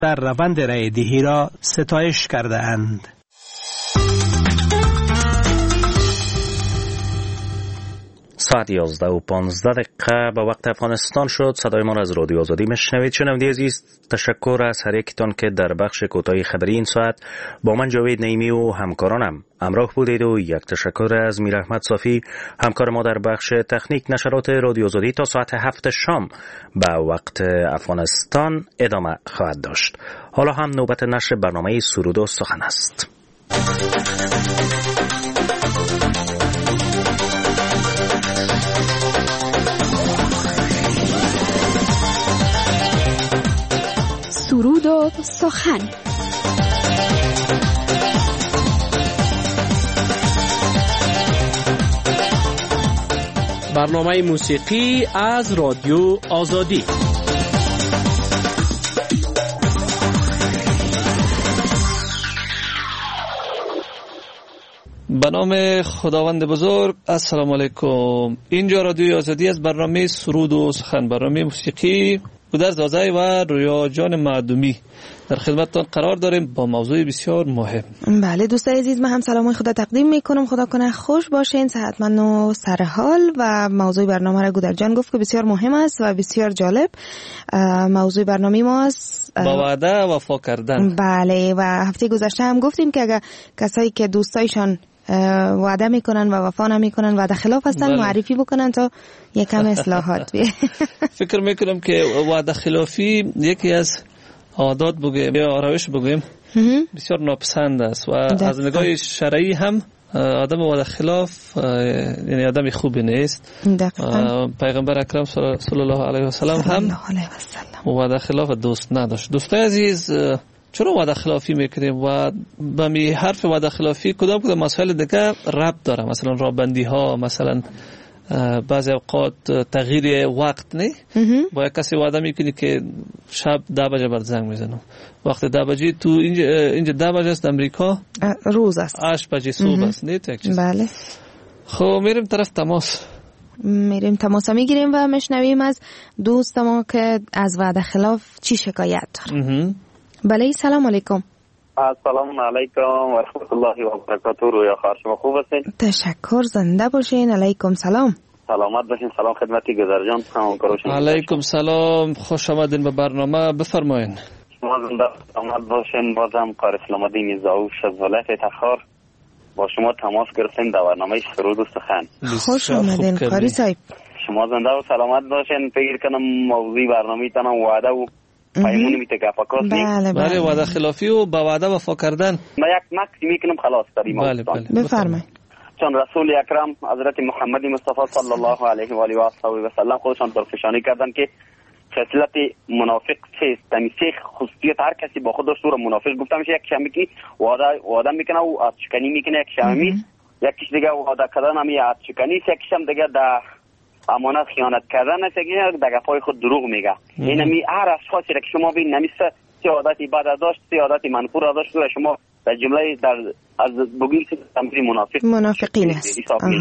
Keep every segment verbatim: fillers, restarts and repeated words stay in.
در روند رای دهی را ستایش کرده اند. ساعت یازده و پانزده دقیقه به وقت افغانستان شد. صدای ما را از رادیو آزادی میشنوید. شنونده عزیز، تشکر از هر یکتان که در بخش کوتاه خبری این ساعت با من جاوید نعیمی و همکارانم همراه بودید و یک تشکر از میر احمد صافی همکار ما در بخش تکنیک. نشرات رادیو آزادی تا ساعت هفت شام به وقت افغانستان ادامه خواهد داشت. حالا هم نوبت نشر برنامه سرود و سخن است. سرود و سخن. برنامه موسیقی از رادیو آزادی. به نام خداوند بزرگ. السلام علیکم. اینجا رادیو آزادی از برنامه سرود و سخن، برنامه موسیقی گودرز آزای و رویا جان معدومی در خدمتتان قرار داریم با موضوع بسیار مهم. بله دوستان عزیز، من هم سلام خدا تقدیم میکنم. خدا کنه خوش باشین، صحتمند و سرحال. و موضوع برنامه را گودرز جان گفت که بسیار مهم است و بسیار جالب. موضوع برنامه ما است با وعده وفا کردن. بله، و هفته گذشته هم گفتیم که اگر کسایی که دوستایشان وعده میکنن و وفا نمیکنن، وعده خلاف هستن، بله، معرفی بکنن تا یکم اصلاحات بیه. فکر میکنم که وعده خلافی یکی از عادات بگیم یا روش بگیم بسیار ناپسند است و دفت. از نگاه شرعی هم آدم وعده خلاف یعنی آدم خوبی نیست. پیغمبر اکرم صلی الله علیه و سلم هم وعده خلاف دوست نداشت. دوستای عزیز، چرا وعده خلافی میکنیم و به می حرف وعده خلافی کدام کدام مسائل دیگه ربط داره؟ مثلا رابندی ها، مثلا بعضی اوقات تغییر وقت نه. با یک کسی وعده میکنی که شب ده بجه بر زنگ میزنم، وقت ده بجه تو اینجا اینجا ده بجه است امریکا، روز است، هشت بجه صبح است. نه یک چیز. بله. خب میریم طرف تماس میریم تماس میگیریم و میشنویم از دوست ما که از وعده خلاف چی شکایت داره. بله، سلام علیکم. السلام علیکم و رحمت الله و برکاته. رویا خواهر شما خوب هستین؟ تشکر، زنده باشین. علیکم سلام. سلامت باشین. سلام خدمتی گذر جان. علیکم سلام، خوش آمدین به برنامه. بفرمایین. شما زنده سلامت باشین. بازم قاری اسلام الدین زاوش از ولایت تخار با شما تماس گرفتیم در برنامه سرود و سخن. خوش آمدین قاری صاحب. شما زنده و سلامت باشین. فکر کنم موضوع برنامه تنم وعده و پیمون میته گفاکاس نی. بله بله، وعده خلافی و با وعده وفا کردن. ما یک مکسی میکنم خلاص داریم. بله بله، بفرمایید. چون رسول اکرم حضرت محمد مصطفی صلی الله علیه و آله و صحبه و سلم خودشان درفشانی کردن که خصلت منافق چیست؟ یعنی سه خصوصیت هر کسی با خود داشت. رو منافق گفتم میشه یک شمی که وعده وعده میکنه و از شکنی میکنه، یک شمی یکیش دیگه وعده کردن همی از شکنی، یکیش هم دیگه در امانت خیانت کردن است که در گپای خود دروغ میگه. این می هر اشخاصی که شما ببین نمیسته سی عادتی بد داشت، سی عادتی منفور داشت و شما در جمله در از بگین تمری منافق منافقین است.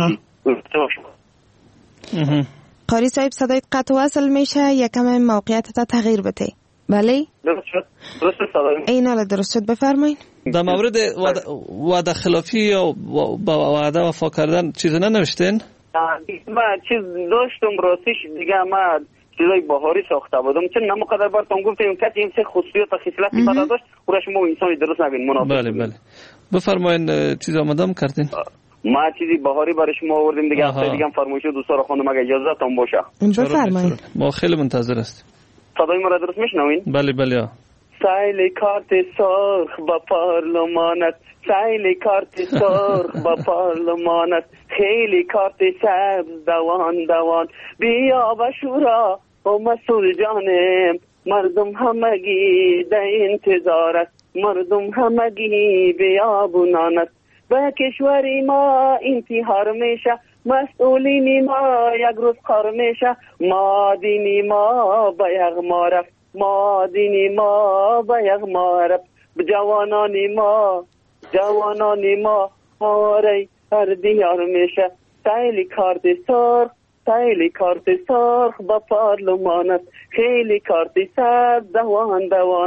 قاری صاحب صدای قطع وصل میشه، یکم موقعیت تا تغییر بده. بله درست شد. درست صدای این حالا درست شد. بفرمایید. در مورد وعده خلافی یا با وعده وفا کردن چیزی ننوشتین؟ ما چیز داشتم راستش دیگه ما چیزای بهاری ساخته بودم، چون نمقدر براتون گفتم کسی این سه خصوصیت و خصلتی بد داشت او را شما انسانی درست نبین منافق. بله بله، بفرمایید. چیز آمدم کردین؟ ما چیزی بهاری برای شما آوردیم دیگه. هفته دیگه هم فرمایش دوستا رو خواندم اگه اجازهتون باشه. بفرمایید. ما خیلی منتظر هستیم. صدای ما را درست میشنوین؟ بله بله. سایل کارت سرخ با پارلمانت، سایل کارت سرخ با پارلمانت، خیلی کارت سبز دوان دوان، بیا و شورا و مسئول جانم، مردم همگی در انتظارت، مردم همگی بیابونانت، به کشوری ما انتحار میشه، مسئولین ما یک روز خار میشه، ما دینی ما به یغما رفت، ما دینی ما به یغما رفت، جوانانی ما جوانانی ما آره هر دیار میشه، سایلی کارت سرخ سایلی کارت سرخ با پارلمانت، خیلی کارت سبز دوان دوانت،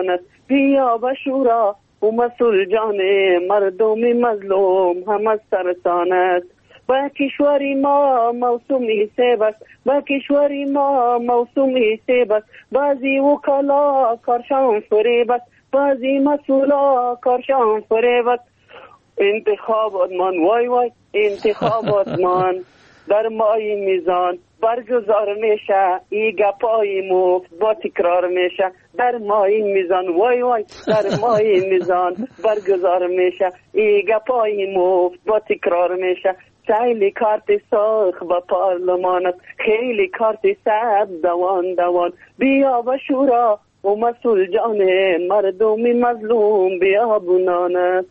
بیا به شورا و مسئول جان مردم مظلوم هم از سرطان است. با کشوری ما موسومی سیب است، با کشوری ما موسومی سیب است. بعضی وکلا کارشان فریب است، بعضی مسئولا کارشان فریب است. انتخابات من وای وای انتخابات من در مای میزان برگزار میشه، ای گپای مفت با تکرار میشه. در مای میزان وای وای در مای میزان برگزار میشه، ای گپای مفت با تکرار میشه. خیلی کارت سرخ با پارلمان است، خیلی کارت سبز دوان دوان. بیا به شورا و مسئول جان مردم مظلوم بیا بونان است.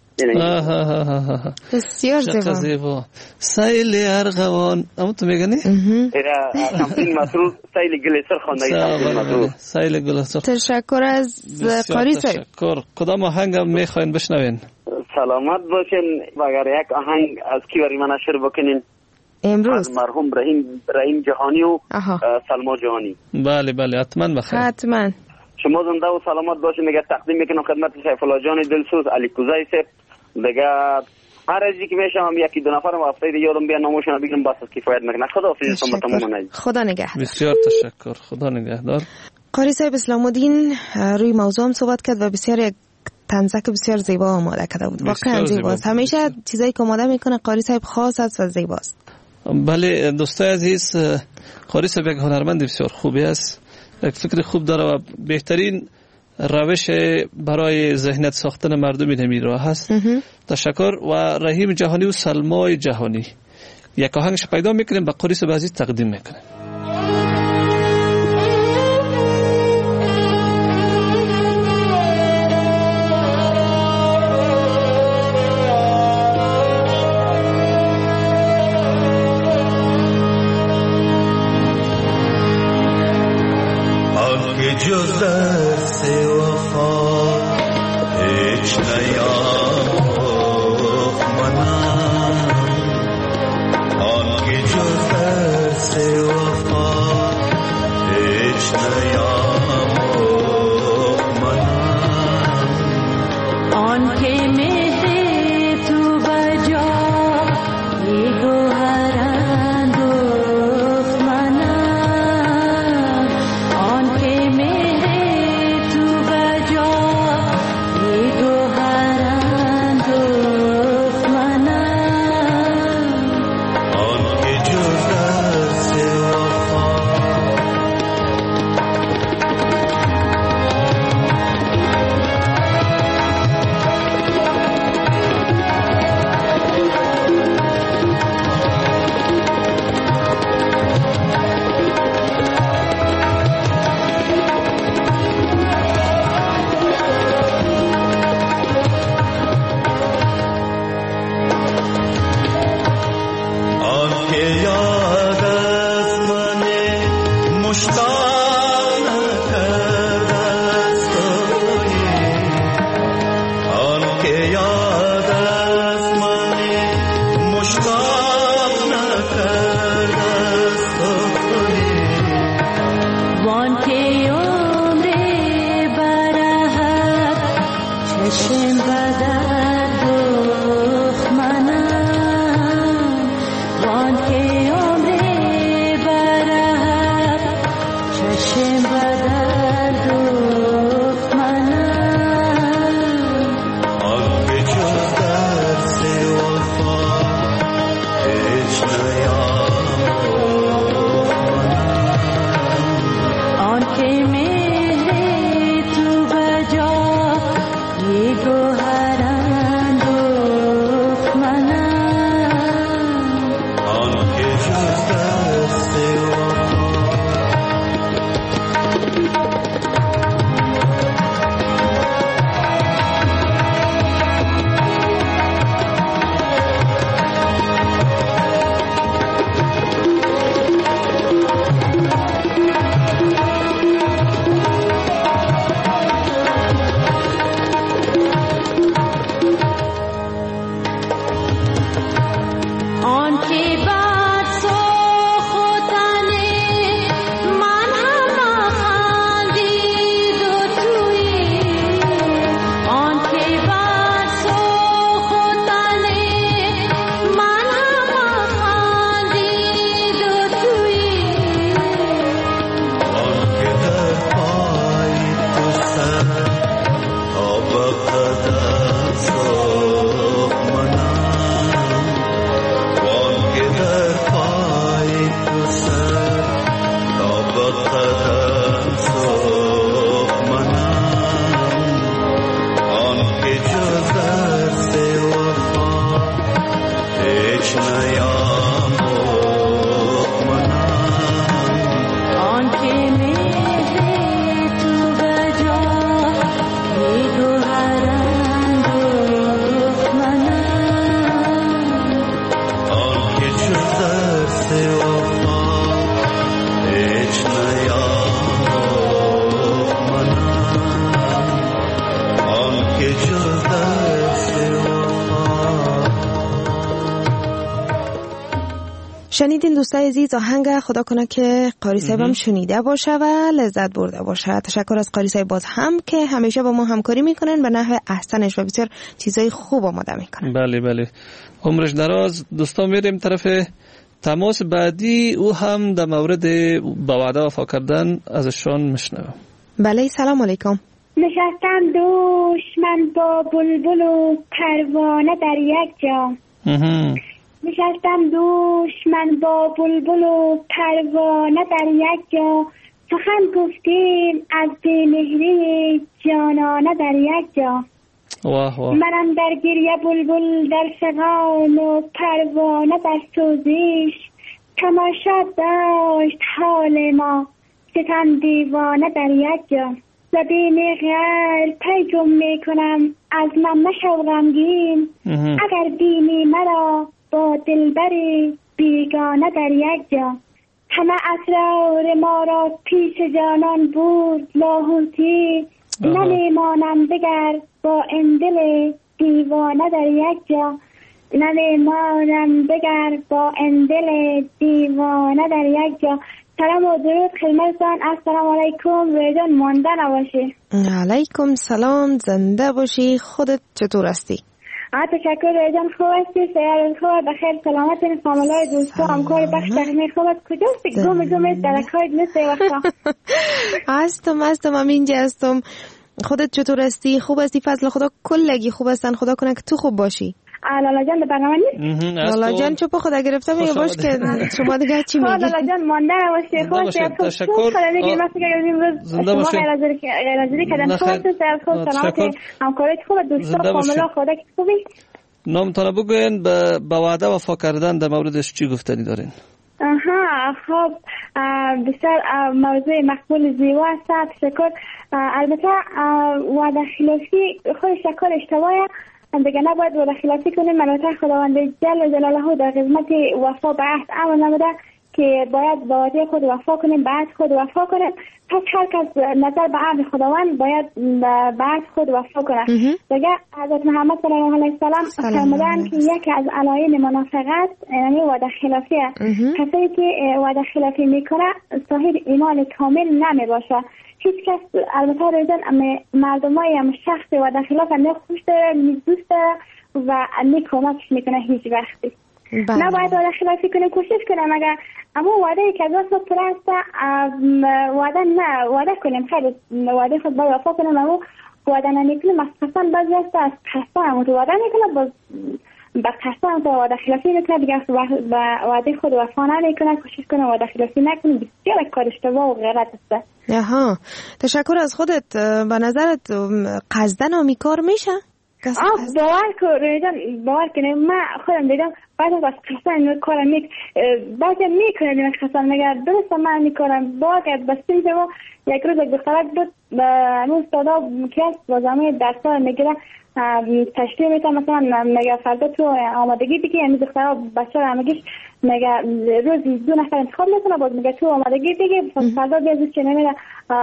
بسیار زیبا. سیل ارغوان اما تو میگنی؟ ایره کمپین مسرور سیل گل سرخ خوانده. سیل گل سرخ. تشکر از قاری صاحب. تشکر. کدام آهنگ هم میخواین بشنوین؟ سلامت باشین. اگر یک آهنگ از کی برای من نشر بکنین امروز از مرحوم رحیم رحیم جهانی و سلما جهانی. بله بله حتما بخیر. حتما. شما زنده و سلامت باشین. دیگه تقدیم میکنم خدمت سیف الله جان دلسوز علی کوزای صاحب. دیگه هر از که میشم یکی دو نفرم هفته دیگه یادم بیان ناموشون بگم بس کفایت میکنه. خداحافظ شما تماما. خدا نگهدار. بسیار تشکر. خدا نگهدار. قاری صاحب اسلام الدین روی موضوع هم صحبت کرد و بسیار یک تنزک بسیار زیبا آماده کرده بود. واقعا زیباست. همیشه چیزایی که آماده میکنه قاری صاحب خاص است و زیباست. بله دوستای عزیز، قاری صاحب یک هنرمند بسیار خوبی است، یک فکر خوب داره و بهترین روش برای ذهنیت ساختن مردم این راه هست. تشکر. و رحیم جهانی و سلمای جهانی یک آهنگش پیدا میکنیم به قاری صاحب عزیز تقدیم میکنیم. جز درس وفا هیچ نیاموخ منم، آن که جز درس وفا هیچ نیاموخ منم، آن که مهر تو بجا ای گوهر اندوخ منم، آن که مهر تو بجا ای گوهرم شنیدین دوستای عزیز آهنگ، خدا کنه که قاری صاحب هم شنیده باشه و لذت برده باشه. تشکر از قاری صاحب باز هم که همیشه با ما همکاری میکنن به نحو احسنش و بسیار چیزای خوب آماده میکنن. بله بله، عمرش دراز. دوستان میریم طرف تماس بعدی، او هم در مورد با وعده وفا کردن ازشان میشنوم. بله سلام علیکم. نشستم دوش من با بلبل و پروانه در یک جا. نشستم دوش من با بلبل و پروانه در یک جا، سخن گفتیم از دلهری جانانه در یک جا. واه واه. منم در گریه بلبل در فغان و پروانه در سوزش، تماشا داشت حال ما ستم دیوانه در یک جا. زبین غیر پیجم میکنم از من مشو غمگین، اگر بینی مرا با دلبری بیگانه در یک جا. همه اسرار ما را پیش جانان بود لاهوتی، نمیمانم بگر با این دل دیوانه در یک جا. نمیمانم بگر با این دل دیوانه در یک جا. سلام و درود خدمتتان. السلام علیکم. ریجان مانده نباشی. علیکم سلام، زنده باشی. خودت چطور هستی؟ آه تشکر ریجان، خوب هستی؟ سیارت خوب؟ بخیر سلامت؟ این فامیلای دوستا همکار بخش تقنی خوبت کجاستی؟ گم گم درکایت نیست وقتا. هستم هستم هم اینجا هستم. خودت چطور هستی؟ خوب هستی؟ فضل خدا کلگی خوب هستن. خدا کنه که تو خوب باشی. لالا جان برنامه نیست؟ لالا جان چپ خدا گرفته میگه باش که شما دیگه چی میگی؟ لالا جان مانده نباشی. خوب هستی؟ تشکر. زنده باشی. شما غیر حاضری کردن. خوب هستی؟ خوب سلامت؟ همکارت خوب؟ دوستا فامیلا خدا که خوبی؟ نامتان بگوین به وعده وفا کردن در موردش چی گفتنی دارین؟ آها خب بسیار موضوع مقبول زیبا است. تشکر. البته وعده خلافی خود شکل اشتباهه دیگه، نباید وعده خلافی کنیم. البته خداوند جل جلاله در قسمت وفا به عهد امر نموده که باید با وعده خود وفا کنیم، به عهد خود وفا کنیم. پس هر کس نظر به عهد خداوند باید به عهد خود وفا کنه. دیگه حضرت محمد صلی الله علیه و سلم فرمودن که یکی از علائم منافقت یعنی وعده خلافیه. کسی که وعده خلافی میکنه صاحب ایمان کامل نمی باشه. هیچ کس البته ریزن مردمای هم شخص وعده خلاف نه خوش داره نه دوست داره و نه کمکش میکنه هیچ وقتی. نباید وعده خلافی کنیم، کوشش کنیم اگر اما وعده که از وقت پر است وعده نه وعده کنیم، خیلی وعده خود باید وفا کنیم. اما وعده نمیکنیم از قسم بعضی است از قسم تو وعده میکنه باز با قسم تو وعده خلافی میکنه دیگه به وعده خود وفا نمیکنه. کوشش کنه وعده خلافی نکنه، بسیار کار اشتباه و غلط است. آها تشکر از خودت. به نظرت قصدن آمیکار میشه؟ آه باور کن باور کنه من خودم دیدم بعد از قسم کارم میک بعد میکنه دیگه قسم مگر درست من میکنم باید بس اینجا یک روز یک دخترک بود به اون استادا که است با زمین درس‌ها میگیره تشریح میتم مثلا مگه فردا تو آمادگی دیگه یعنی دخترها بچه ها همگیش مگه روزی دو نفر انتخاب میکنه باز مگه تو آمادگی دیگه فردا بیازید که نمیره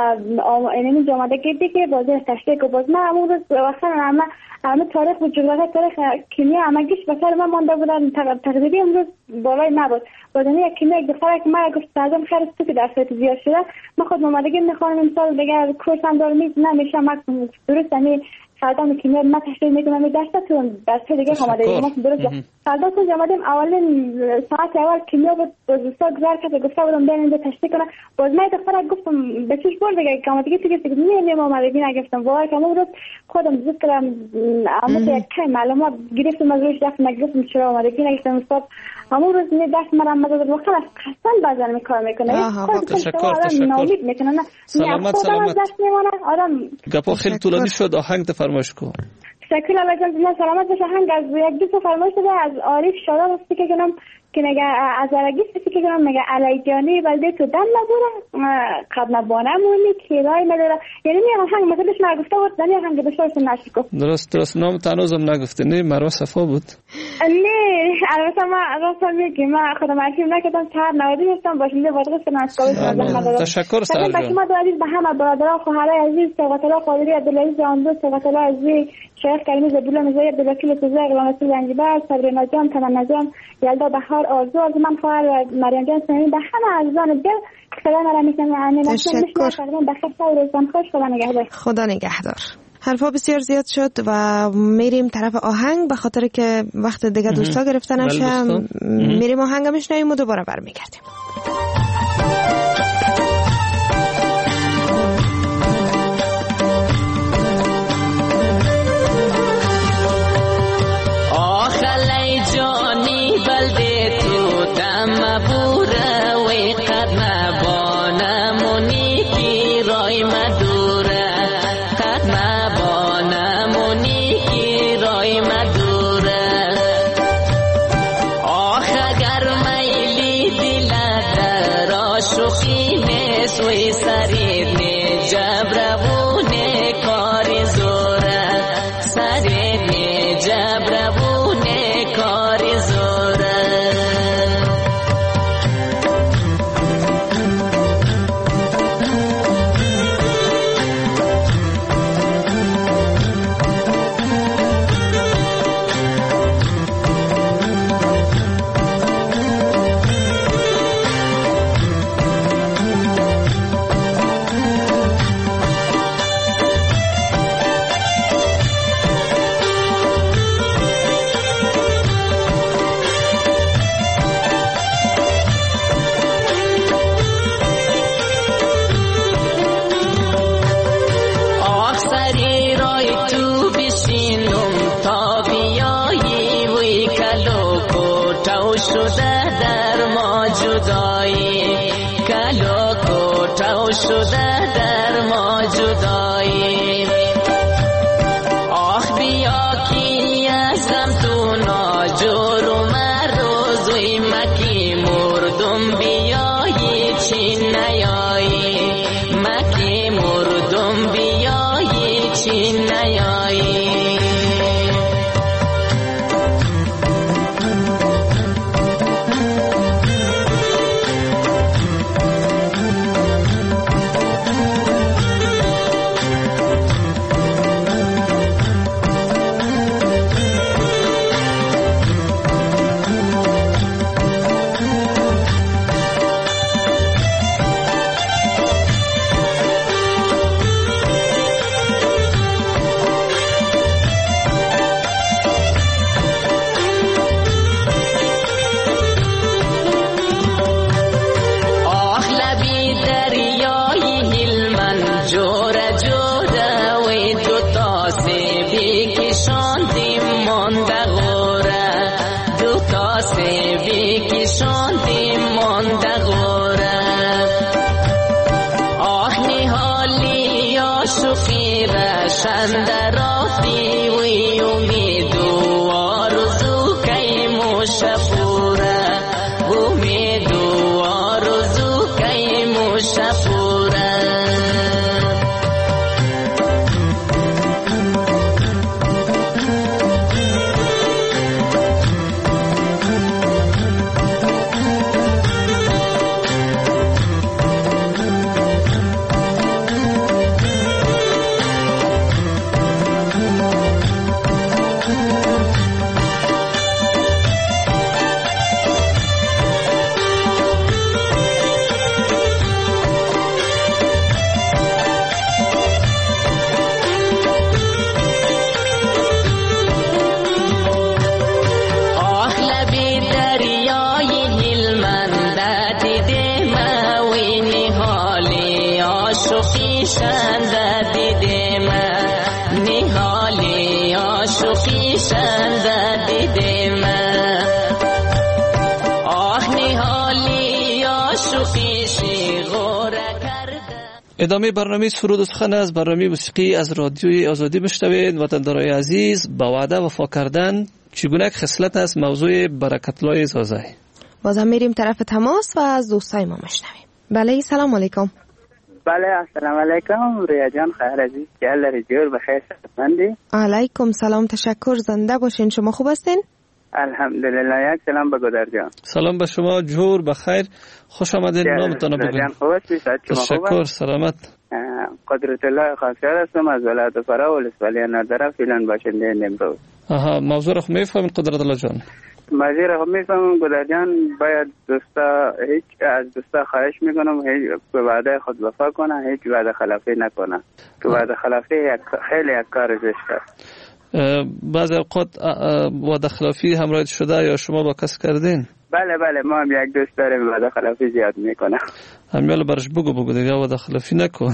اینمی آمادگی دیگه بازی تشریح که باز من همون روز وقتا همه همه تاریخ و جغرافی تاریخ کیمیا همگیش بسر من مانده بودن تقریبی امروز بالای نبود. بازنی یک کیمیا یک دخترک من گفت سازم خیلی تو که درسات زیاد شده من خود آمادگی میخوام امسال دیگه کورس هم دارم نمیشه من درست یعنی فردا کیمیا من تشریح میکنم درستون درس دیگه آماده ما درست فردا تو اومدیم اولین ساعت اول کیمیا بود دوستا گذار کرد گفته بودم بریم اینجا تشریح کنم باز من دخترک گفتم به چش بر دیگه آمادگی تو که نه نه آمادگی نگفتم واقعا که امروز خودم زود کردم اما یک کم معلومات گرفتم از روش دست نگفتم چرا آمادگی نگفتم استاد همون روز می دست مرا مدد وقت از قسم بازار میکار میکنه تشکر تشکر ناامید میکنه نه سلامت سلامت آدم گپا خیلی طولانی شد آهنگ فرمایش کن. تشکر الله جان سلامت باشه. آهنگ از یک دو تا فرمایش شده از عارف شاداب است که کنم که نگه از عرگی است که کنم نگه علی جانی بلده تو دم نبوره قبل نبانه مونی کرای نداره یعنی می آهنگ مثلش نگفته بود دنی آهنگ بشارش نشکو درست درست نام تنوزم نگفته نه مروا صفا بود نه البته ما راستم میگم ما خودم عارفیم نکردم تر نوادی هستم باشنده وادرس نشکاوی تشکر سال جان شما عزیز به همه برادران خواهرای عزیز ثروت الله قادری عبدالعزیز جاندو ثروت الله عزیز شیخ کریمی زبیلا نزایی عبدالوکیل توزیع اقلامتی زنجبر صبر نجام تمام نجام یلدا بهار خواهر آرزو آرزو من خواهر مریم جان سنی به همه عزیزان دل صدا مرا میشنوند تشکر. بخیر شب و روزتان خوش. خدا نگهدار. خدا نگهدار. حرفا بسیار زیاد شد و میریم طرف آهنگ به خاطر که وقت دیگه دوستا گرفته نشه. میریم آهنگ میشنویم و دوباره برمیگردیم. آخلی جانی بلده تو دم بوره وی قدم بانمونی کی رای مدوره قدم بانمونی کی رای مدوره آخ اگر میلی دل در آشوخی نیست وی سرید نی جبرونه کاری زوره سرید نی جبرونه کاری زوره شده در ما جدایی آخ بیا کی ازم تو ناجور و مروزوی مکی مردم بیایی چی نیایی مکی مردم بیایی چی نیایی شندراتی وی امید و آرزو کی مشفوره امید و آرزو کی مشفوره ادامه برنامه سرود و سخن از برنامه موسیقی از رادیوی آزادی میشنوید. وطندارای عزیز، با وعده وفا کردن چگونه خصلت است موضوع برکت‌الله زازای. بازم میریم طرف تماس و از دوستای ما میشنویم. بله سلام علیکم. بله السلام علیکم ریا جان، خیر عزیز، جل جور بخیر صحتمندی؟ علیکم سلام، تشکر، زنده باشین. شما خوب هستین؟ الحمدلله. یک سلام به گودر جان. سلام به شما، جور بخیر، خوش آمدین. نامتان بگوین. خوب هستی؟ تشکر، سلامت. قدرت الله خاصیار هستم از ولایت فرا ولسوالی نادره فعلا باشنده نمروز. آها، موضوع رو میفهمید قدرت الله جان؟ موضوع رو میفهمم گودر جان. باید دوستا هیچ از دوستا خواهش میکنم هیچ به وعده خود وفا کنه، هیچ وعده خلافی نکنه که وعده خلافی خیلی یک کار زشت است. بعضی اوقات وعده خلافی همراه شده یا شما با کس کردین؟ بله بله، ما هم یک دوست داریم وعده خلافی زیاد میکنه. همیالا برش بگو بگو دیگه وعده خلافی نکن.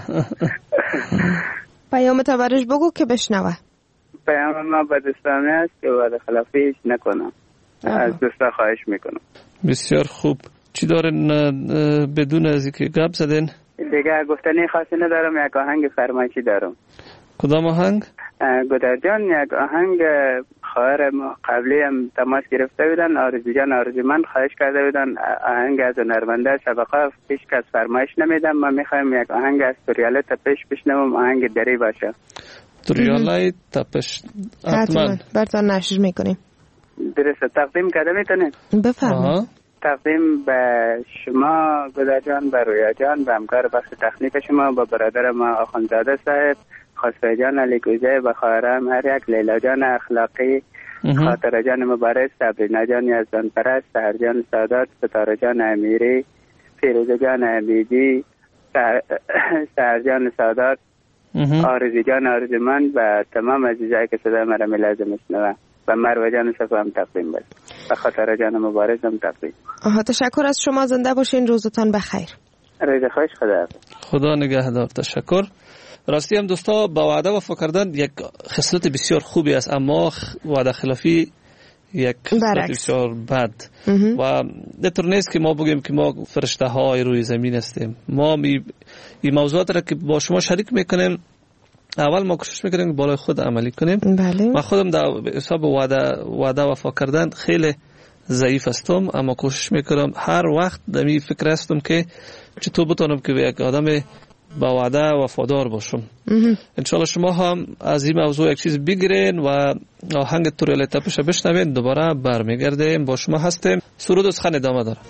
پیام تا برش بگو که بشنوه. پیام ما به دوستانه است که وعده خلافی هیچ نکنم. از دوستا خواهش میکنم. بسیار خوب. چی دارین بدون از اینکه گپ زدین؟ دیگه گفتنی خاصی ندارم، یک آهنگ فرمایشی دارم. کدام آهنگ؟ گودر جان، یک آهنگ خواهر ما قبلی هم تماس گرفته بودن، آرزو جان آرزو من خواهش کرده بودن آهنگ از هنرمنده سابقه پیش کس فرمایش نمیدم. ما میخوایم یک آهنگ از توریاله تپش بشنوم، آهنگ دری باشه. توریاله تپش حتما براتون نشر میکنیم. درسته، تقدیم کرده میتونیم؟ بفرمایید. تقدیم به شما گودر جان، به رویا جان، به همکار بخش تکنیک شما، به برادر ما آخوندزاده صاحب، خسرو جان علی کوزه، به خواهرم هر یک، لیلا جان اخلاقی، خاطر جان مبارز، صبرینا جان یزدان پرست، سحر جان سادات، ستاره جان امیری، فیروزه جان امیدی، سحر جان سادات، آرزو جان آرزومند و تمام عزیزایی که صدای مرا میلازم میشنوند و مروه جان صفا هم تقدیم بست و خاطر جان مبارز هم تقدیم. آها، تشکر از شما، زنده باشین، روزتان بخیر. روز خوش، خدا خدا نگهدار. تشکر. راستی هم دوستا، با وعده وفا کردن یک خصلت بسیار خوبی است، اما وعده خلافی یک خصلت بسیار بد. و نطور نیست که ما بگیم که ما فرشته های روی زمین هستیم. ما می این موضوعات را که با شما شریک میکنیم، اول ما کوشش میکنیم بالای خود عملی کنیم. بله. من خودم در حساب وعده وعده وفا کردن خیلی ضعیف هستم، اما کوشش میکنم هر وقت در این فکر هستم که چطور بتونم که یک آدم با وعده وفادار باشم. انشالله شما هم از این موضوع یک چیز بگیرین و آهنگ توریاله تپش بشنوین. دوباره برمیگردیم، با شما هستیم. سرود و سخن ادامه داره.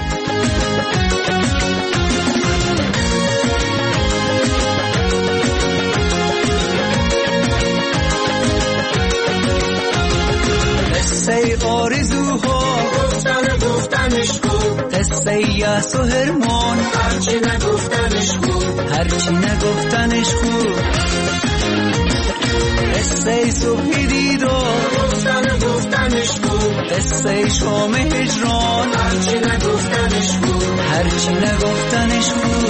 قصه آرزوها گفتن گفتنش کن، قصه یأس و هرمان هرچی نگفتنش کن، هرچی نگفتنش کن، قصه صبح دیدار گفتن گفتنش کن، قصه شام هجران هرچی نگفتنش کن، هرچی نگفتنش کن.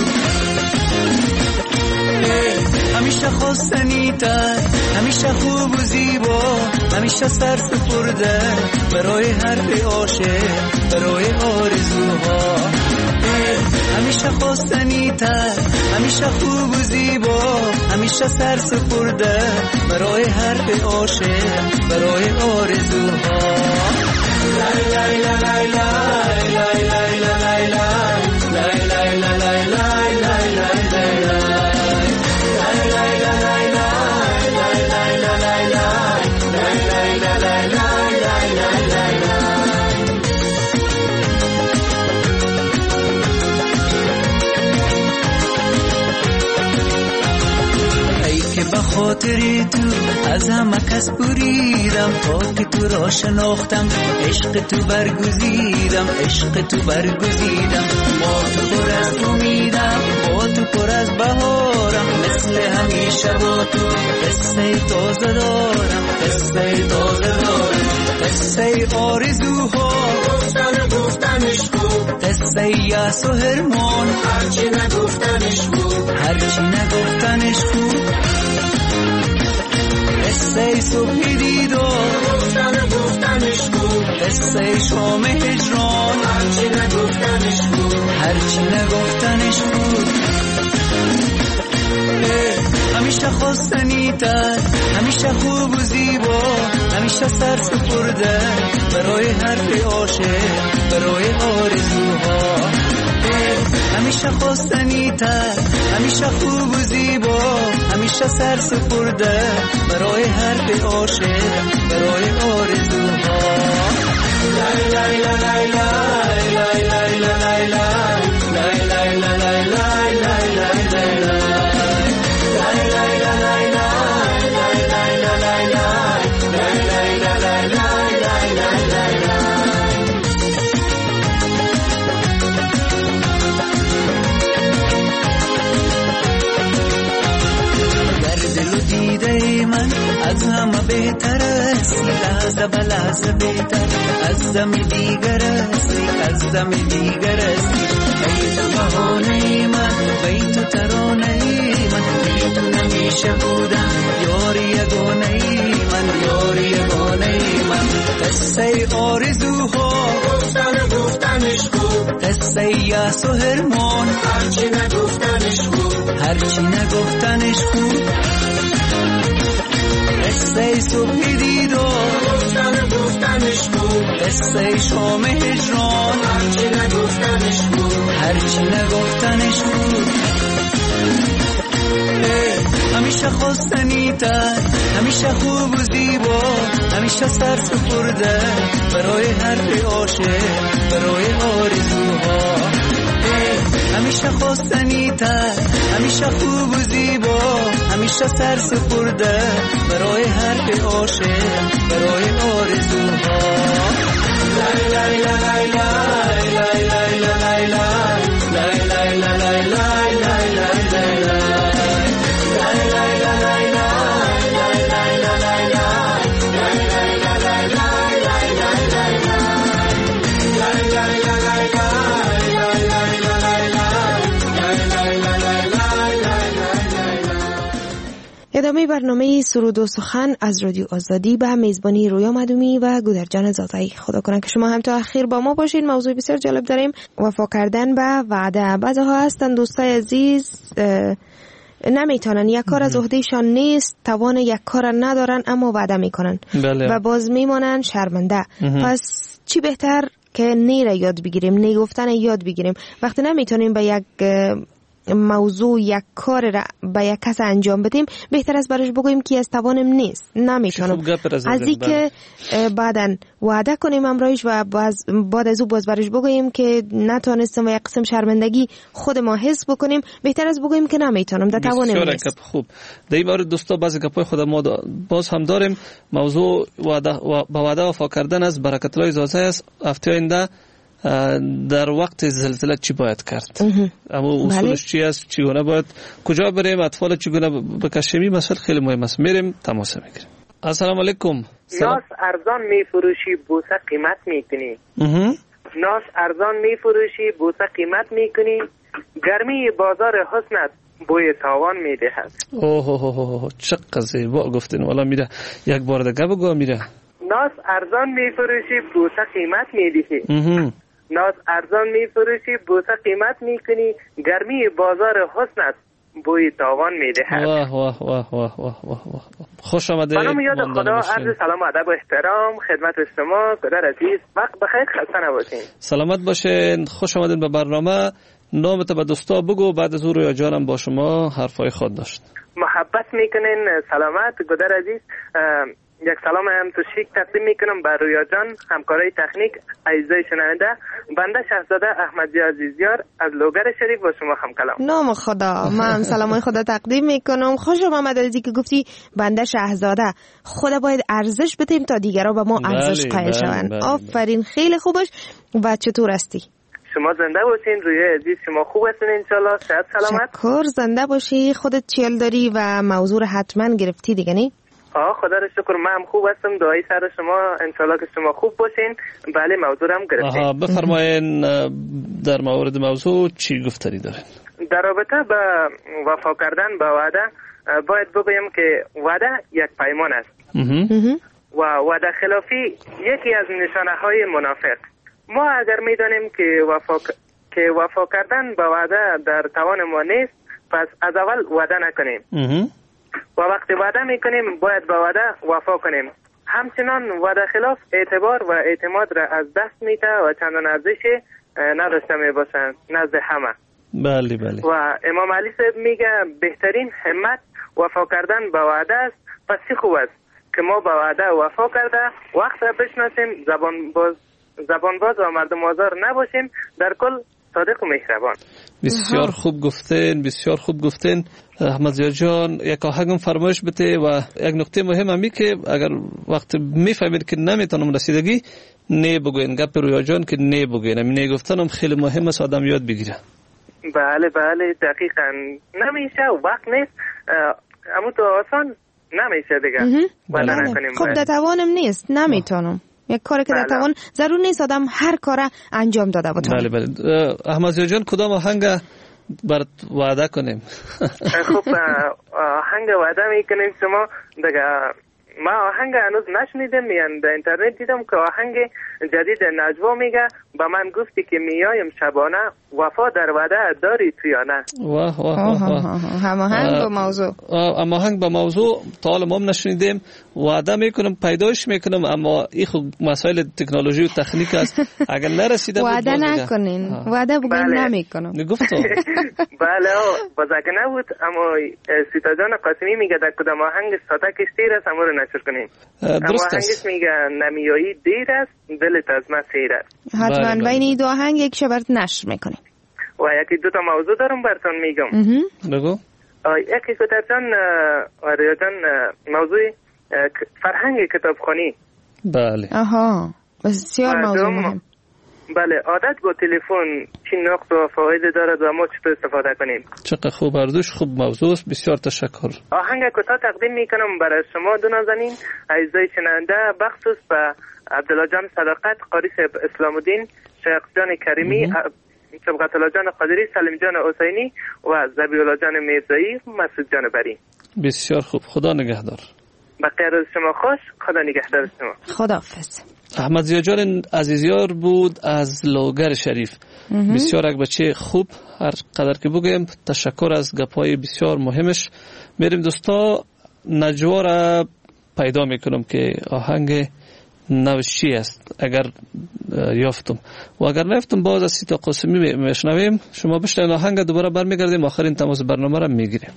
همیشه خواستنی تر، همیشه خوب و زیبا، همیشه سر سپرده برای حرف عاشق، برای آرزوها. همیشه خواستنی تر، همیشه خوب و زیبا، همیشه سر سپرده برای حرف عاشق، برای آرزوها. لای لای لای لای لای لای لای لای لای لای لای لای لای لای خاطری تو از همه کس بریدم، تا که تو را شناختم عشق تو برگزیدم، عشق تو برگزیدم. با تو پر از امیدم، با تو پر از بهارم، مثل همیشه با تو قصه تازه دارم، قصه تازه دارم. قصه آرزوها گفتن گفتنش کن، قصه یأس و هرمان هرچی نگفتنش کن، هرچی نگفتنش کن. قصه صبح دیدار گفتن گفتنش کن، قصه شام هجران هرچی نگفتنش کن، هرچی نگفتنش کن. همیشه خواستنی تر، همیشه خوب و زیبا، همیشه سر سپرده برای حرف عاشق، برای آرزوها. همیشه خواستنی تر، همیشه خوب و زیبا، همیشه سر سپرده برای حرف عاشق، برای آرزوها. لای لای لای لای لای لای لای لای لای لای لای لای لای لای لای از همه بهتر هستی لحظه به لحظه بهتر از دم دیگر هستی از دم دیگر هستی ای تو بهانه من و ای تو ترانه من بی تو نمیشه بودم یاری یگانه من یاری یگانه من قصه آرزوها گفتن گفتنش خوب قصه یأس و حرمان هرچی نگفتنش خوب هرچی نگفتنش خوب قصه صبح دیدار گفتن گفتنش خوب قصه شام هجران هرچی نگفتنش خوب هرچی نگفتنش خوب همیشه خواستنی تر همیشه خوب و زیبا همیشه سر سپرده برای هر عاشق برای آرزوها همیشه خواستنی تر همیشه خوب و زیبا همیشه سر سپرده برای هر عاشق برای آرزوها لای لای لای لای لای لای لای لای لای لای لای لای لای ادامه برنامه سرود و سخن از رادیو آزادی به میزبانی رویا مدومی و گودرجان زادایی. خدا کنه که شما هم تا اخیر با ما باشین. موضوع بسیار جالب داریم، وفا کردن به وعده. بعضی‌ها هستن دوستای عزیز نمیتونن، یک کار از عهدهشان نیست، توان یک کار ندارن اما وعده میکنن بله. و باز میمونن شرمنده. پس چی بهتر که نیره یاد بگیریم، نگفتن یاد بگیریم. وقتی نمیتونیم به یک موضوع یک کار را به یک کس انجام بدیم، بهتر است برش بگوییم که از توانم نیست، نمیتونم. از این که بعدن وعده کنیم امرایش و بعد از او باز برش بگوییم که نتونستم و یک قسم شرمندگی خود ما حس بکنیم، بهتر است بگوییم که نمیتونم، در توانم نیست. خوب. در این مورد دوستا بعضی گپای خود ما باز هم داریم. موضوع وعده و با وعده وفا کردن است. برکت الله اجازه است هفته آینده در وقت زلزله چی باید کرد؟ اما اصولش چی است؟ چگونه باید کجا بریم؟ اطفال چگونه بکشیم؟ مسئله خیلی مهم است. میریم تماس میگیریم. السلام علیکم. ناس ارزان میفروشی بوسه قیمت میکنی. ناس ارزان میفروشی بوسه قیمت میکنی. گرمی بازار حسنت بوی تاوان میدهد. اوه اوه اوه چقدر زیبا گفتین. والا میره یک بار دیگه بگو. میره ناس ارزان میفروشی بوسه قیمت میدهی. ناز ارزان میفروشی بوسه قیمت میکنی. گرمی بازار حسنت بوی تاوان میدهد. واه واه واه واه واه واه. خوش آمده. منم یاد خدا عرض سلام ادب و احترام خدمت شما پدر عزیز. وقت بخیر، خسته نباشین. سلامت باشین. خوش آمدین به برنامه. نامت به دوستا بگو، بعد از او رویا جانم با شما حرفای خود داشت. محبت میکنین. سلامت گدر عزیز. یک سلام هم تو شیک تقدیم میکنم بر رویا جان، همکارای تکنیک، عزیزای شنونده. بنده شهزاده احمدی عزیزیار از لوگر شریف با شما هم کلام. نام خدا. من سلامای خدا تقدیم میکنم. خوش آمد از که گفتی بنده شهزاده. خدا باید ارزش بدیم تا دیگرها به ما ارزش قائل شوند. آفرین، خیلی خوبش. و چطور هستی؟ شما زنده باشین. روی عزیز شما خوب هستین انشالله؟ صحت سلامت؟ شکر. زنده باشی. خودت چیل داری و موضوع حتما گرفتی دیگه نی؟ آه خدا رو شکر من هم خوب هستم. دعای سر شما انشالله که شما خوب باشین. بله موضوع هم گرفتیم. آها بفرمایین در مورد موضوع چی گفتنی دارین؟ در رابطه با وفا کردن با وعده باید بگویم که وعده یک پیمان است و وعده خلافی یکی از نشانه های منافق. ما اگر میدانیم که وفا که وفا کردن با وعده در توان ما نیست، پس از اول وعده نکنیم و وقتی وعده میکنیم باید با وعده وفا کنیم. همچنان وعده خلاف اعتبار و اعتماد را از دست میده و چندان ارزش نداشته میباشند نزد همه. بله بله. و امام علی صاحب میگه بهترین همت وفا کردن با وعده است. پس چی خوب است که ما با وعده وفا کرده وقت را بشناسیم، زبان باز زبان باز و مردم آزار نباشیم، در کل صادق و مهربان. بسیار خوب گفتین، بسیار خوب گفتین احمد جان. یک آهنگم فرمایش بده و یک نکته مهم همی که اگر وقت میفهمید که نمیتونم رسیدگی نه بگوین، گپ رویا جان که نه بگوین. همین نه گفتنم خیلی مهم است آدم یاد بگیره. بله بله دقیقاً. نمیشه وقت نیست. اما تو آسان نمیشه دیگه وعده نکنیم. خب در توانم نیست، نمیتونم. یک کاری که در توان ضرور نیست آدم هر کار انجام داده بتونه. بله بله. احمد جان کدام آهنگ بر وعده کنیم؟ خب آهنگ وعده میکنیم شما دیگه. ما آهنگ هنوز نشنیدم، میان در اینترنت دیدم که آهنگ جدید نجوا میگه با من گفتی که میایم شبانه، وفا در وعده داری تو یا نه؟ واه واه واه. هماهنگ با موضوع. هماهنگ با موضوع تا حالا ما نشنیدیم. وعده میکنم پیداش میکنم، اما این خب مسائل تکنولوژی و تکنیک است. اگر نرسیده بود وعده نکنین، وعده بگیم نمیکنم. گفتم بله باز اگه نبود، اما سیتا جان قاسمی میگه در کدام آهنگ ساتکش دیر است اما رو نشر کنیم. اما آهنگش میگه نمیایی دیر است دلت از من سیر است. حتما بین این دو آهنگ یک شبرت نشر میکنیم. و یکی دو تا موضوع دارم براتون میگم. بگو. یکی کتاب جان آریا جان موضوع فرهنگ کتابخوانی. بله. آها بسیار موضوع مهم. بله عادت با تلفن چی نقط و فواید دارد و ما چطور استفاده کنیم؟ چقدر خوب اردوش، خوب موضوع است. بسیار تشکر. آهنگ کوتاه تقدیم میکنم برای شما دو نازنین عزیزای شنونده، بخصوص به عبدالله جان صداقت، قاری اسلام الدین، شیخ جان کریمی، سبقت الله جان قادری، سلیم جان حسینی و ذبیح الله جان میرزایی، مسعود جان بری. بسیار خوب. خدا نگهدار. بقیه روز شما خوش. خدا نگهدار شما. خداحافظ. احمد زیاجان عزیزیار بود از لوگر شریف. بسیار یک بچه خوب، هر قدر که بگیم. تشکر از گپای بسیار مهمش. میریم دوستا نجوا را پیدا میکنم که آهنگ نوش چی است. اگر یافتم و اگر نفتم باز از سیتا قاسمی میشنویم. شما بشنوید آهنگ، دوباره برمیگردیم آخرین تماس برنامه را میگیریم.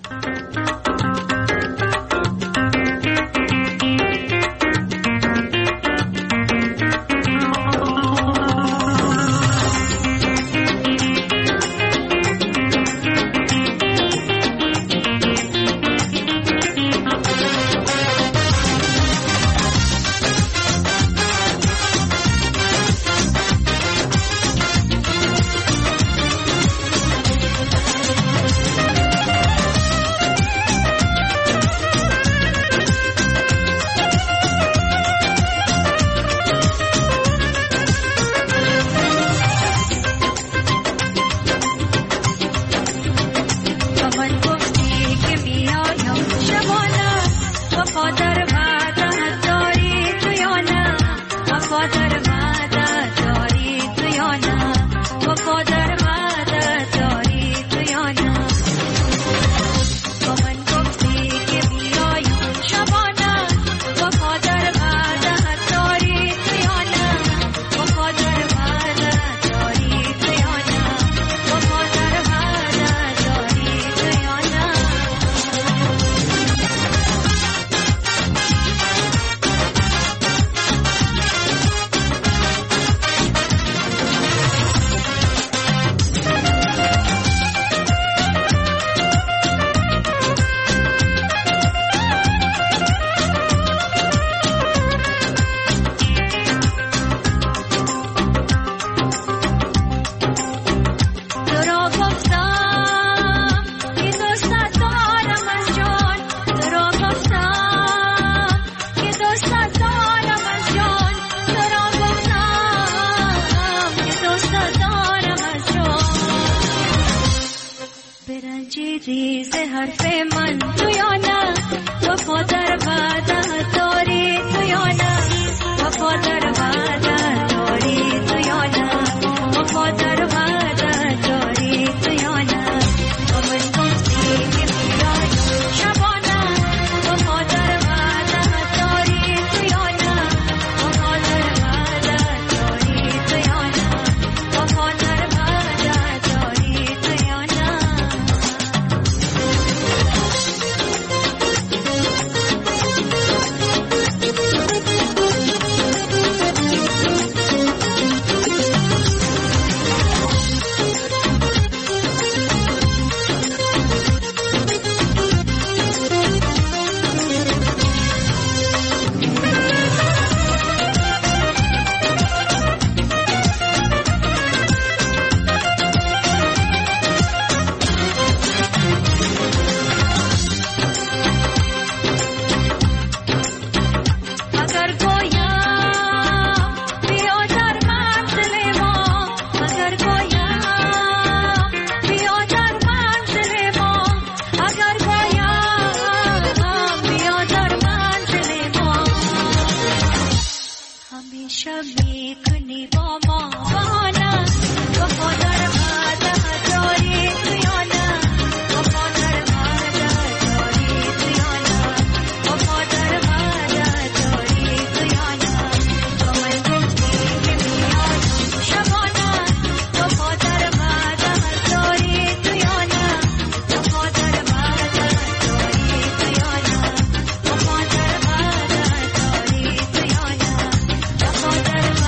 شبی کنی با ما بهانه وفادار وعده داری تو یا نه وفادار وعده داری تو یا نه وفادار وعده داری تو یا نه تو من گفتی که میاد شبانه وفادار وعده داری تو یا نه وفادار وعده داری تو یا نه وفادار وعده داری تو یا نه وفادار وعده داری تو یا نه وفادار وعده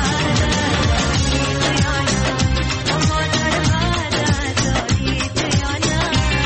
داری تو یا نه.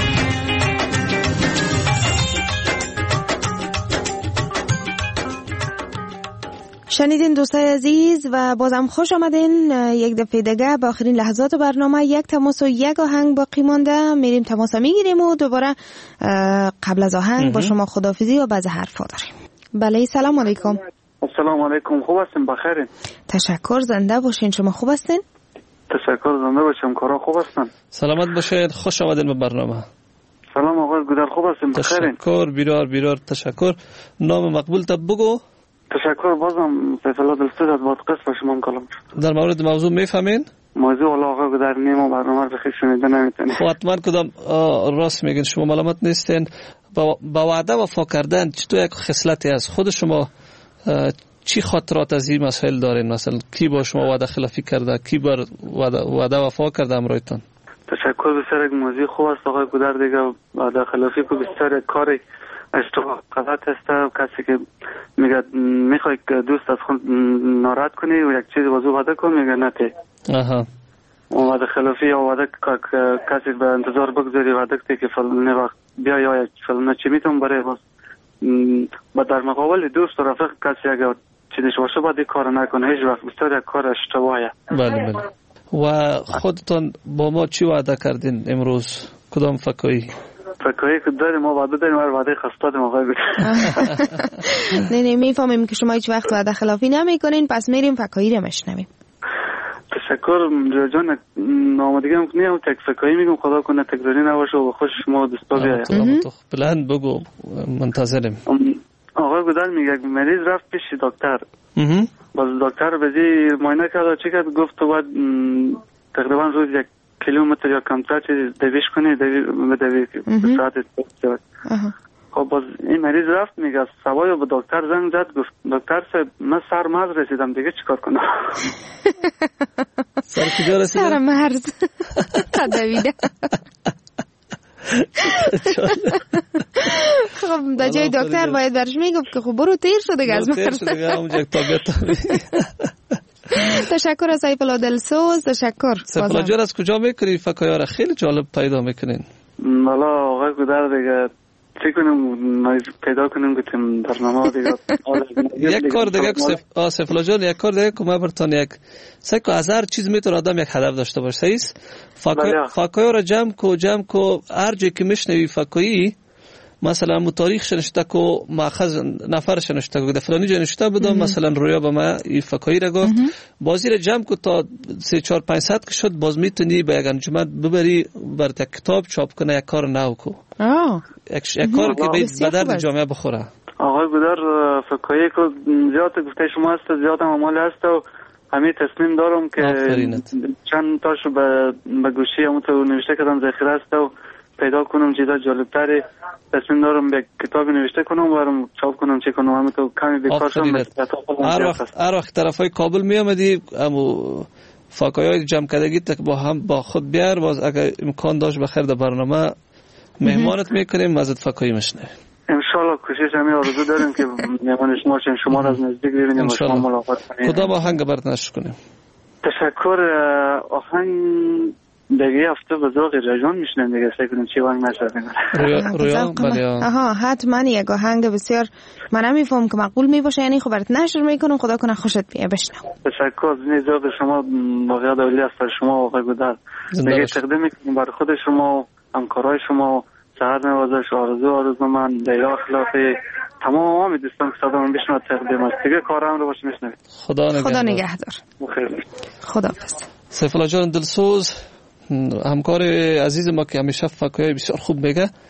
شنیدین دوستای عزیز و بازم خوش آمدین یک دفعه دیگه با آخرین لحظات برنامه. یک تماس و یک آهنگ باقی مانده، میریم تماس میگیریم و دوباره قبل از آهنگ با شما خداحافظی و بعض حرفا داریم. بله سلام علیکم. السلام علیکم، خوب هستین؟ بخیرین؟ تشکر، زنده باشین. شما خوب هستین؟ تشکر، زنده باشم. کارا خوب هستن؟ سلامت باشید، خوش آمدین به برنامه. سلام آقای گودر، خوب هستین؟ بخیرین؟ تشکر، بیرار بیرار تشکر. نام مقبول تا بگو. تشکر، بازم سیف الله دلسوز از بادغیس با شما کلام شد. در مورد موضوع میفهمین؟ موضوع والا آقای گودر نیم و برنامه رو خیلی شنیده نمیتونی. خب حتما کدام راست میگین، شما ملامت نیستین. با, با وعده وفا کردن چطور یک خصلتی از خود شما؟ چی خاطرات از این مسائل دارین؟ مثلا کی با شما وعده خلافی کرده، کی بر وعده, وعده وفا کرده امرایتان؟ تشکر، بسیار یک موضوع خوب است آقای گودر. دیگه وعده خلافی که بسیار کاری اشتباه غلط است. کسی که میگه میخوای که دوست از خود ناراحت کنی و یک چیز وضو وعده کن، میگه نه تی. آها. وعده خلافی یا وعده کسی به انتظار بگذاری وعده که فلان وقت بیا یا فلان چی میتون برای باز با در مقابل دوست و رفیق کسی اگر چیزش باشه باید این کار نکنه. هیچ وقت بسیار یک کار اشتباهه. بله بله. و خودتان با ما چی وعده کردین امروز؟ کدام فکایی؟ فکایی که داریم ما وعده داریم، هر وعده خسته داریم آقای بود. نه نه میفهمیم که شما هیچ وقت وعده خلافی نمی کنین، پس میریم فکایی رو مشنویم. تشکر جان. نامدیگه هم کنیم تک فکایی میگم، خدا کنه تکراری نباشه و خوش شما دستا بیاید. بلند بگو، منتظریم. آقای گودر میگه مریض رفت پیش دکتر، باز دکتر بزی معاینه کرد، چی کرد؟ گفت تو باید تقریبا روز یک کیلومتر یا کمتر چیز دویش کنی، دوی دوی به ساعت دوید. خب باز این مریض رفت میگه سوای به دکتر زنگ زد، گفت دکتر صاحب من سر مرز رسیدم، دیگه چیکار کنم؟ سر کجا رسیدم؟ سر مرز دویده. خب در جای دکتر باید برش میگفت که خب برو تیر شد دیگه از مرز. تشکر از سیف الله دلسوز. تشکر. سیف الله جان از کجا میکنی فکایا را؟ خیلی جالب پیدا میکنین. والا آقای گودر دیگه چی کنیم پیدا کنیم گفتیم برنامه دیگه. یک کار دیگه که سیف الله جان، یک کار دیگه که ما برتون یک سیکو از هر چیز میتونه آدم یک هدف داشته باشه. صحیح است؟ فکایا را جمع کو جمع کو هر جایی که میشنوی فکایی، مثلا مو تاریخ شنشته کو ماخذ نفر شنشته کو فلانی جا نشته بودم، مثلا رویا به ما این فکایی را گفت، بازی را جمع کو تا سه چهار پنج صد که شد، باز میتونی به یک انجمن ببری بر یک کتاب چاپ کنه، یک کار نو کو. یک یک کار که به درد جامعه بخوره. آقای گودر فکایی کو زیاد گفته شما است، زیاد هم عمال است و همین تصمیم دارم که چند تاشو به به گوشی همون تو نوشته کردم ذخیره است و پیدا کنم چیزا جالب‌تری. تصمیم دارم یک کتابی نوشته کنم و برام چاپ کنم، چه کنم. همون تو کمی بیکار شدم. هر وقت هر وقت طرفای کابل می آمدی امو فاکایای جمع کردگی تک با هم با خود بیار، باز اگر امکان داشت بخیر در برنامه مهمانت میکنیم، ازت فاکایی میشنویم. ان شاء الله کوشش همین آرزو داریم که مهمان شما شیم، شما را از نزدیک ببینیم و شما ملاقات کنیم. کدام آهنگ برات نشر کنیم؟ تشکر. آهنگ دیگه هفته به ذوق رجان میشنم دیگه، فکر کنم چی وانگ نشدیم. رویا بله. آها حتما یک آهنگ بسیار من نمیفهم که مقبول می باشه، یعنی خب برات نشر میکنم، خدا کنه خوشت بیاد بشنو. تشکر. زنی ذوق شما واقعا دولی است شما آقای گودر. دیگه تقدیم میکنم برای خود شما و همکارای شما. سهر نوازش آرزو آرزو من دیگه اخلاقی تمام آمی دوستان که صدامون بشنو تقدیم است. دیگه کارم رو باشه میشنوید. خدا نگهدار. خدا نگهدار. بخیر. خداحافظ. سیف الله جان دلسوز، همکار عزیز ما که همیشه فکایای بسیار خوب میگه،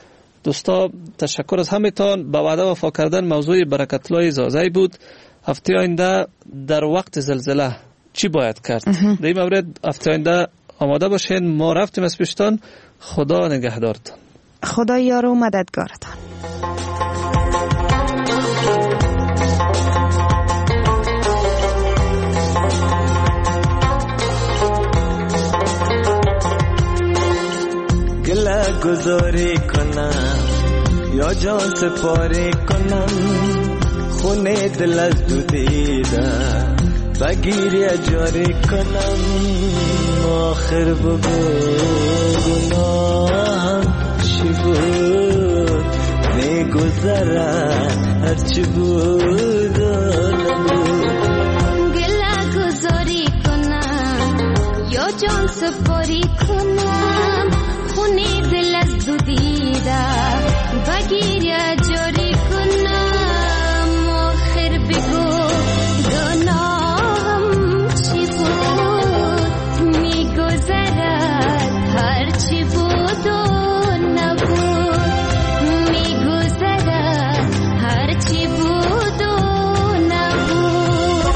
دوستا تشکر از همتان. با وعده وفا کردن موضوع برکت‌الله زازی بود. هفته آینده در وقت زلزله چی باید کرد؟ در این مورد هفته آینده آماده باشین. ما رفتیم از پیشتان. خدا نگهدارتان. خدا یار و مددگارتان. گله گذاری کنم یا جان سپاری کنم، خونه دل از دو دیده بگیری اجاری کنم. آخر بگو گناهم چی بود، میگذرد هرچی بود و نبود. گله گذاری کنم یا جان سپاری کنم، خونه دل از دو دیده بگیری اجاری کنم. آخر بگو گناهم چی بود، میگذرد هرچی بود و نبود. میگذرد هرچی بود و نبود.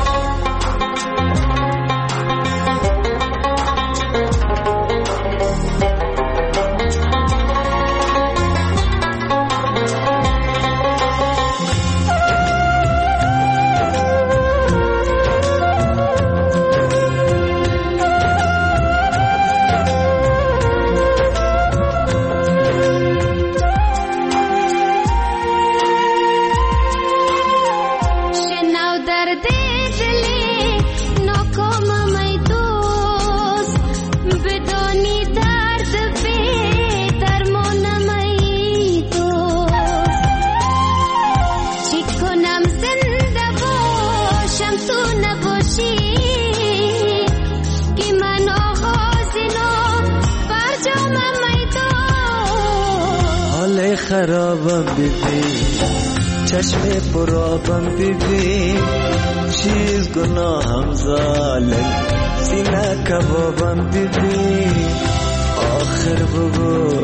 خرابم بیبی چشم پرابم بیبی، چیز گناهم ظالم سینه کبابم بیبی. آخر بگو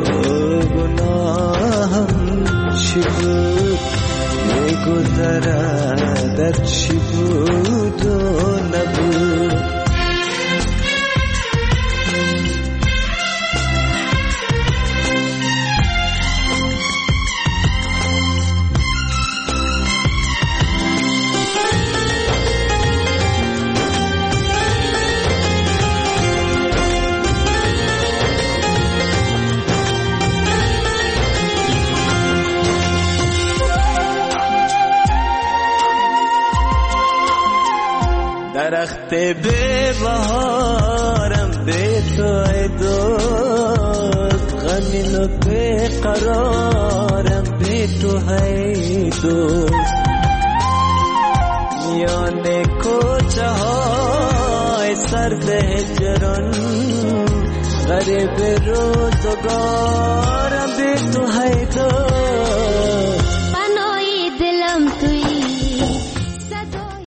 گناهم چی بود، میگذرد در چی بود و نبود. درخت به بهارم به تو ای دوست، غمین و به قرارم به تو ای دوست. میان کوچه های سرد هجران، غریب روزگارم به تو ای